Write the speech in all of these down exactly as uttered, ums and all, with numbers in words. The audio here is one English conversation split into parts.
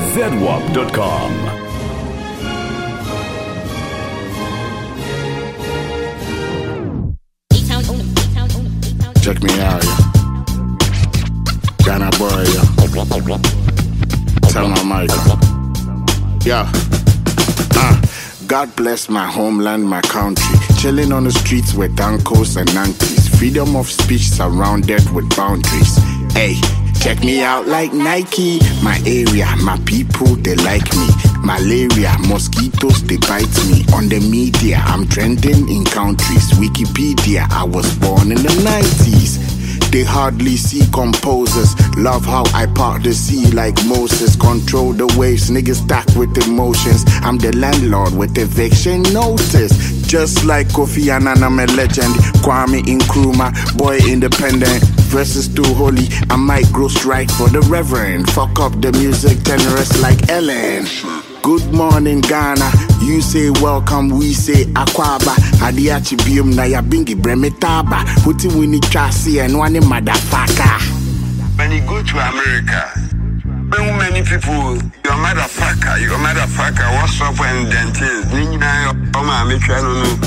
zedwap dot com. Check me out, yeah. Ghana boy, yeah. Tell my mic. Yeah. Uh, God bless my homeland, my country. Chilling on the streets with uncles and aunties. Freedom of speech surrounded with boundaries. Hey, check me out like Nike. My area, my people, they like me. Malaria, mosquitoes, they bite me. On the media, I'm trending in countries. Wikipedia, I was born in the nineties. They hardly see composers. Love how I part the sea like Moses. Control the waves, niggas stack with emotions. I'm the landlord with eviction notice. Just like Kofi Annan, I'm a legend. Kwame Nkrumah, boy independent. Verses too holy, I might grow strike for the reverend. Fuck up the music generous like Ellen. Good morning Ghana, you say welcome, we say Akwaba. Adiachi bium na ya bingi bremetaba. Huti wini chasi and one motherfucker. When you go to America, so many people, you're a motherfucker, you're a motherfucker, what's up and dentist? Nina, oh my, make sure I don't know.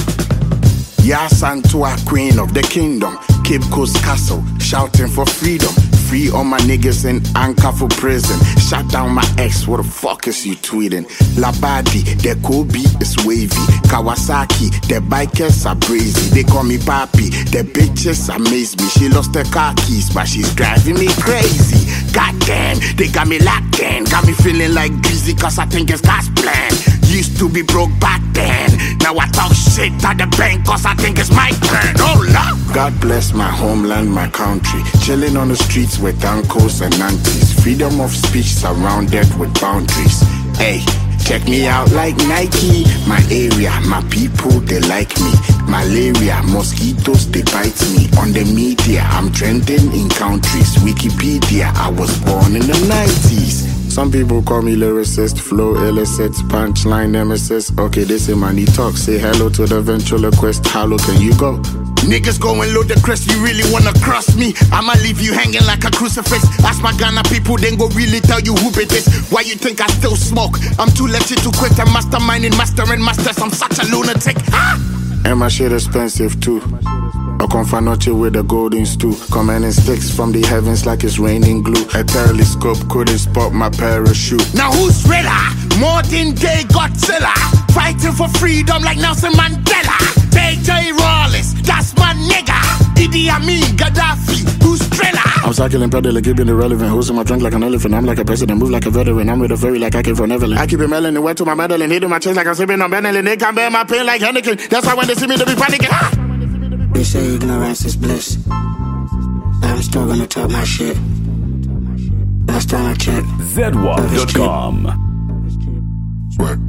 Yasantua, queen of the kingdom. Cape Coast Castle, shouting for freedom. Free all my niggas in anchor for prison. Shut down my ex, what the fuck is you tweeting? Labadi, the Kobe is wavy. Kawasaki, the bikers are brazy. They call me papi, the bitches amaze me. She lost her car keys, but she's driving me crazy. Goddamn, they got me locked in. Got me feeling like greasy cause I think it's God's plan. Used to be broke back then. Now I talk shit at the bank cause I think it's my turn. Oh Lord. God bless my homeland, my country. Chilling on the streets with uncles and aunties. Freedom of speech surrounded with boundaries. Hey, check me out like Nike. My area, my people, they like me. Malaria, mosquitoes, they bite me. On the media, I'm trending in countries. Wikipedia, I was born in the nineties. Some people call me lyricist, flow illicit, punchline nemesis. Okay, this is money talk. Say hello to the ventriloquist. How low can you go? Niggas go and load the crest, you really wanna cross me? I'ma leave you hanging like a crucifix. Ask my Ghana people, then go really tell you who it is. Why you think I still smoke? I'm too legit to quit. I'm masterminding, mastering masters. I'm such a lunatic. Ah! And my shit expensive too. I come for noche with a golden stool. Commanding sticks from the heavens like it's raining glue. A telescope couldn't spot my parachute. Now who's realer? More than gay Godzilla. Fighting for freedom like Nelson Mandela. J J Rawlins, that's my nigga. Idi Amin, Gaddafi, who's thriller? I'm cycling pedaling, keeping it relevant. Hosting my drink like an elephant. I'm like a president, move like a veteran. I'm with a ferry like I came from Neverland. I keep it melon and wet to my medal and hitting my chest like I'm sipping on Benelli. They can't bear my pain like Henneken. That's why when they see me, they be panicking. Ah! They say ignorance is bliss. I'm still gonna talk my shit. Last time I checked, zedwap dot com. Sweat.